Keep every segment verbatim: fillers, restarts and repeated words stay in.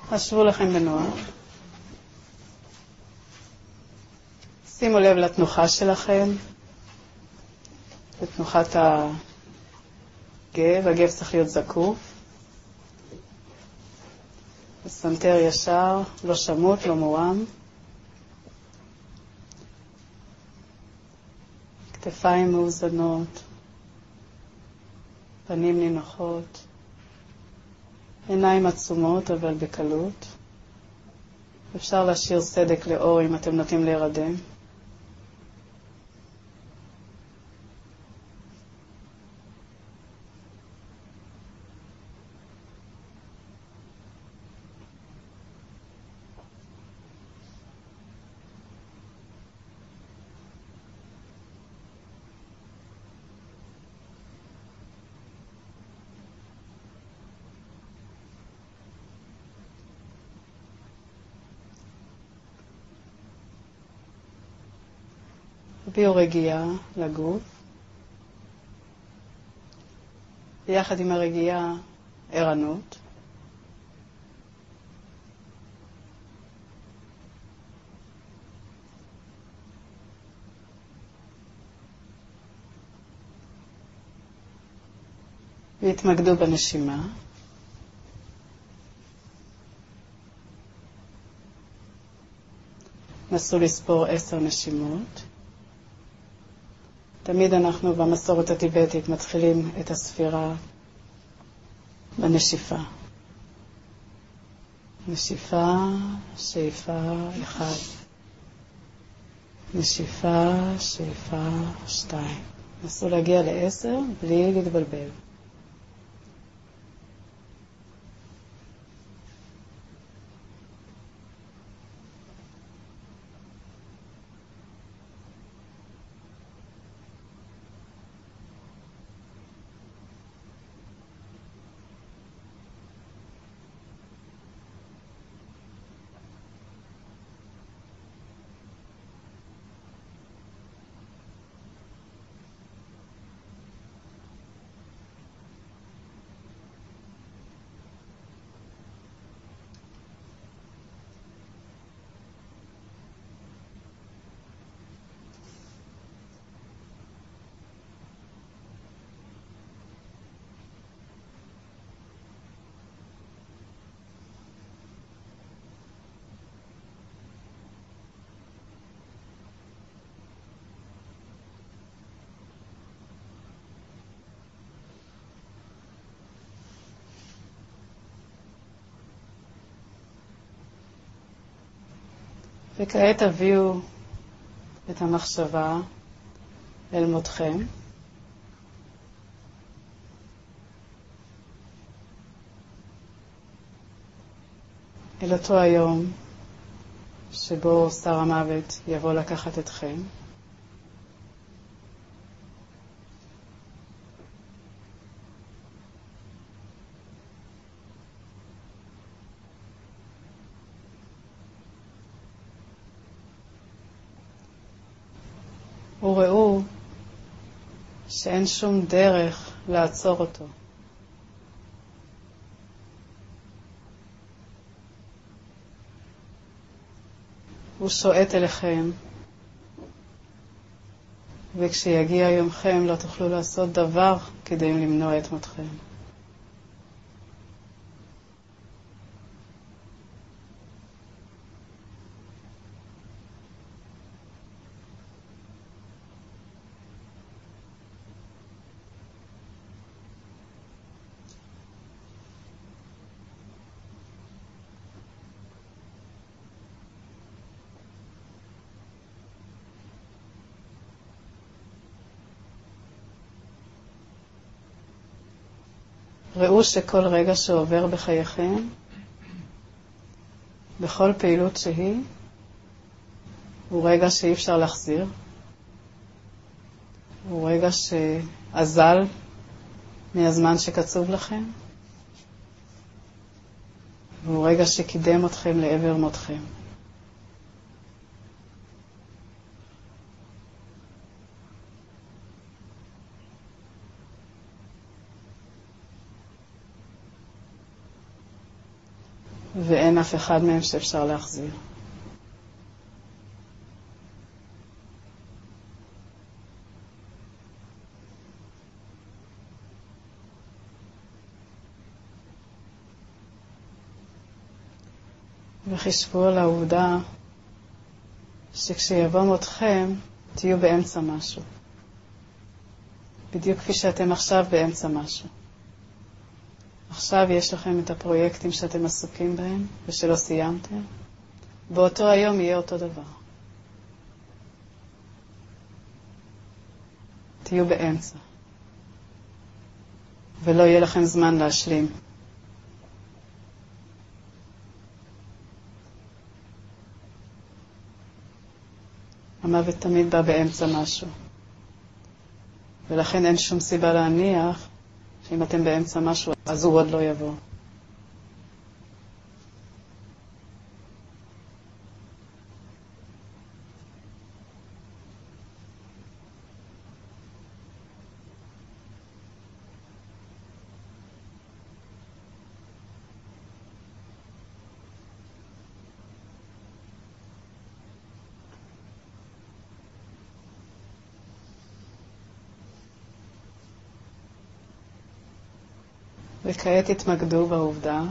חשבו לכם בנוח. שימו לב לתנוחה שלכם, לתנוחת הגב. הגב צריך להיות זקוף. הסנטר ישר, לא שמות, לא מורם. כתפיים מאוזנות, פנים נינוחות, עיניים עצומות אבל בקלות. אפשר להשאיר סדק לאור אם אתם נוטים להירדם. הביאו רגיעה לגוף. ביחד עם הרגיעה, ערנות. והתמקדו בנשימה. נסו לספור עשר נשימות. תמיד אנחנו במסורת הטיבטית מתחילים את הספירה בנשיפה. נשיפה, שאיפה, אחד. נשיפה, שאיפה, שתיים. נסו להגיע לעשר בלי להתבלבל. וכעת תביאו את המחשבה אל מותכם. אל אותו היום שבו שר המוות יבוא לקחת אתכם. וראו שאין שום דרך לעצור אותו. הוא שואט אליכם, וכשיגיע יומכם לא תוכלו לעשות דבר כדי למנוע את מותכם. ראו שכל רגע שעובר בחייכם, בכל פעילות שהיא, הוא רגע שאי אפשר להחזיר. הוא רגע שאזל מהזמן שקצוב לכם. והוא רגע שקידם אתכם לעבר מותכם. ואין אף אחד מהם שאפשר להחזיר. וחישבו על העובדה שכשיבוא מותכם תהיו באמצע משהו. בדיוק כפי שאתם עכשיו באמצע משהו. עכשיו יש לכם את הפרויקטים שאתם עסוקים בהם ושלא סיימתם. באותו היום יהיה אותו דבר. תהיו באמצע. ולא יהיה לכם זמן להשלים. המוות תמיד בא באמצע משהו. ולכן אין שום סיבה להניח שאם אתם באמצע משהו, אז הוא עוד לא יבוא. וכעת התמקדו בעובדה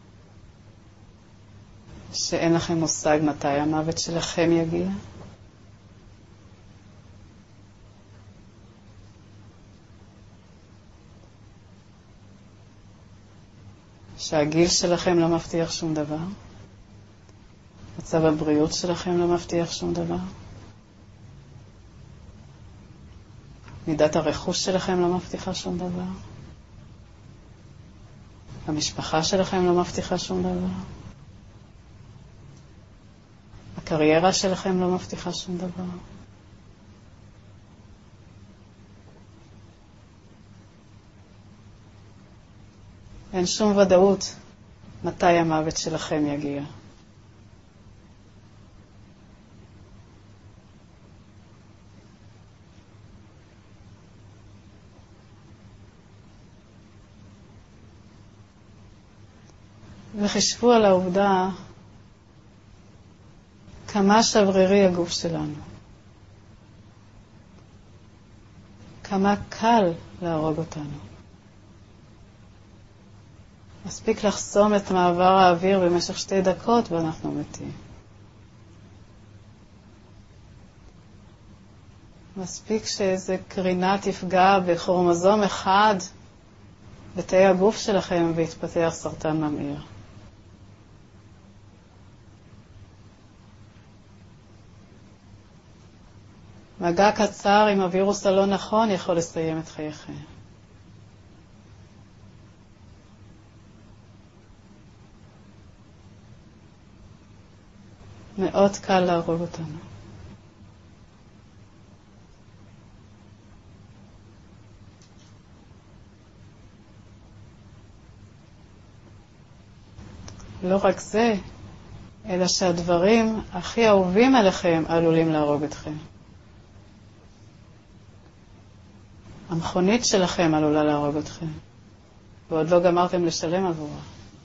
שאין לכם מושג מתי המוות שלכם יגיע. שהגיל שלכם לא מבטיח שום דבר. מצב הבריאות שלכם לא מבטיח שום דבר. מידת הרכוש שלכם לא מבטיחה שום דבר. המשפחה שלכם לא מבטיחה שום דבר. הקריירה שלכם לא מבטיחה שום דבר. אין שום ודאות מתי המוות שלכם יגיע. וחישבו על העובדה כמה שברירי הגוף שלנו. כמה קל להרוג אותנו. מספיק לחסום את מעבר האוויר במשך שתי דקות ואנחנו מתים. מספיק שאיזה קרינה תפגע בכרומוזום אחד בתאי הגוף שלכם ויתפתח סרטן ממאיר. מגע קצר עם הווירוס הלא נכון יכול לסיים את חייכם. מאוד קל להרוג אותנו. לא רק זה, אלא שהדברים הכי אהובים עליכם עלולים להרוג אתכם. המכונית שלכם עלולה להרוג אתכם, ועוד לא גמרתם לשלם עבורה.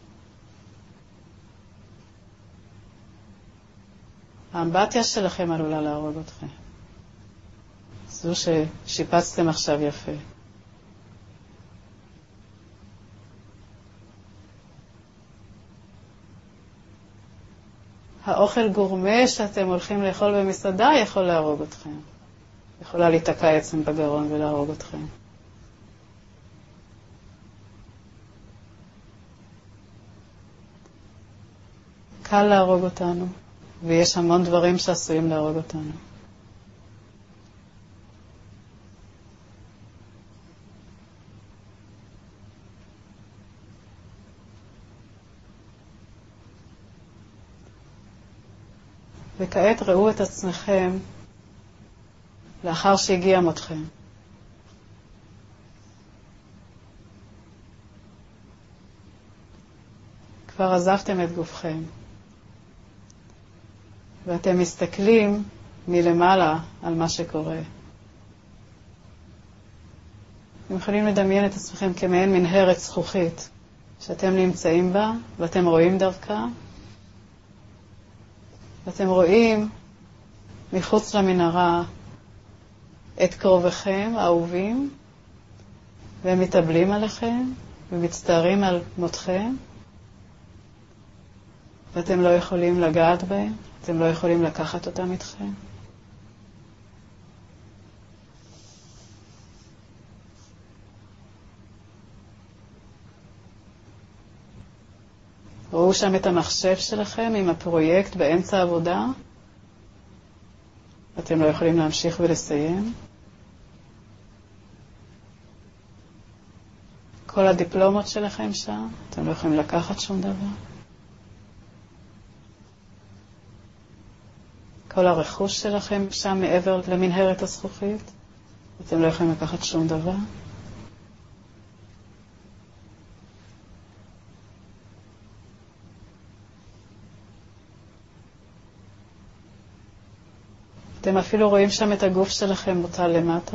האמבטיה שלכם עלולה להרוג אתכם. זו ששיפצתם עכשיו יפה. האוכל גורמה שאתם הולכים לאכול במסעדה יכול להרוג אתכם. יכולה להיתקע עצם בגרון ולהרוג אתכם. קל להרוג אותנו, ויש המון דברים שעשויים להרוג אותנו. וכעת ראו את עצמכם לאחר שהגיע מותכם. כבר עזבתם את גופכם. ואתם מסתכלים מלמעלה על מה שקורה. אתם יכולים לדמיין את עצמכם כמעין מנהרת זכוכית שאתם נמצאים בה ואתם רואים דרכה, ואתם רואים מחוץ למנהרה את קרוביכם האהובים, והם מתאבלים עליכם ומצטערים על מותכם, ואתם לא יכולים לגעת בהם, אתם לא יכולים לקחת אותם איתכם. ראו שם את המחשב שלכם עם הפרויקט באמצע העבודה, אתם לא יכולים להמשיך ולסיים. כל הדיפלומות שלכם שם, אתם לא יכולים לקחת שום דבר. כל הרכוש שלכם שם מעבר למנהרת הזכוכית, אתם לא יכולים לקחת שום דבר. אתם אפילו רואים שם את הגוף שלכם מוטל למטה.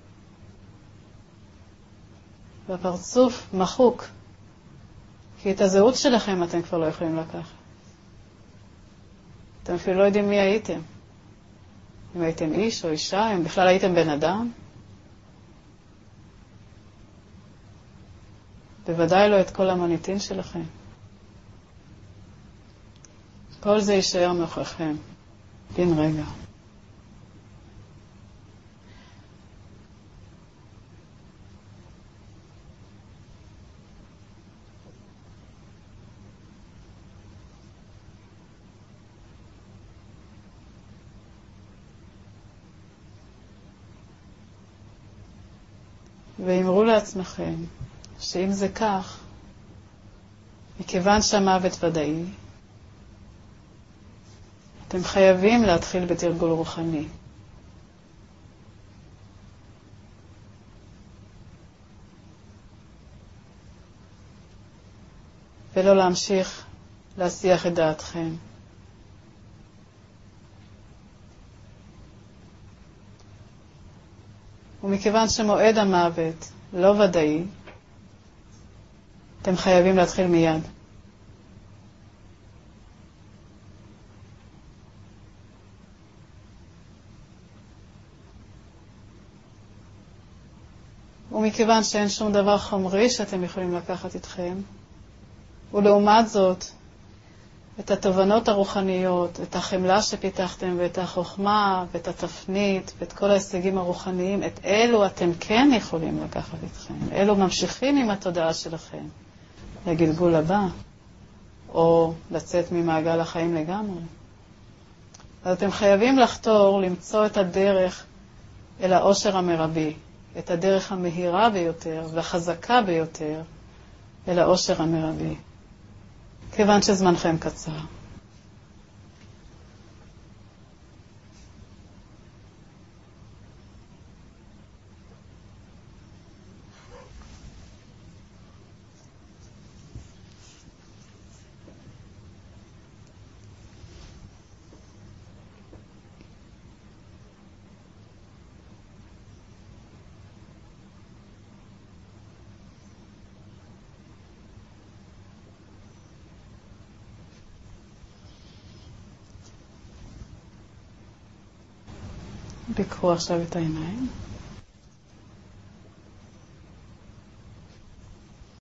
והפרצוף מחוק, כי את הזהות שלכם אתם כבר לא יכולים לקחת. אתם אפילו לא יודעים מי הייתם. אם הייתם איש או אישה, אם בכלל הייתם בן אדם. בוודאי לא את כל המוניטין שלכם. כל זה יישאר מאחוריכם, בן רגע. ואמרו לעצמכם שאם זה כך, מכיוון שהמוות ודאי, אתם חייבים להתחיל בתרגול רוחני. ולא להמשיך להסיח את דעתכם. ומכיוון שמועד המוות לא ודאי, אתם חייבים להתחיל מיד. ומכיוון שאין שום דבר חומרי שאתם יכולים לקחת איתכם, ולעומת זאת, את התובנות הרוחניות, את החמלה שפיתחתם, ואת החוכמה, ואת התפנית, ואת כל ההישגים הרוחניים, את אלו אתם כן יכולים לקחת איתכם. אלו ממשיכים עם התודעה שלכם לגלגול הבא, או לצאת ממעגל החיים לגמרי. אז אתם חייבים לחתור, למצוא את הדרך אל העושר המרבי, את הדרך המהירה ביותר והחזקה ביותר אל העושר המרבי. כיוון שזמנכם קצר. ביקחו עכשיו את העיניים.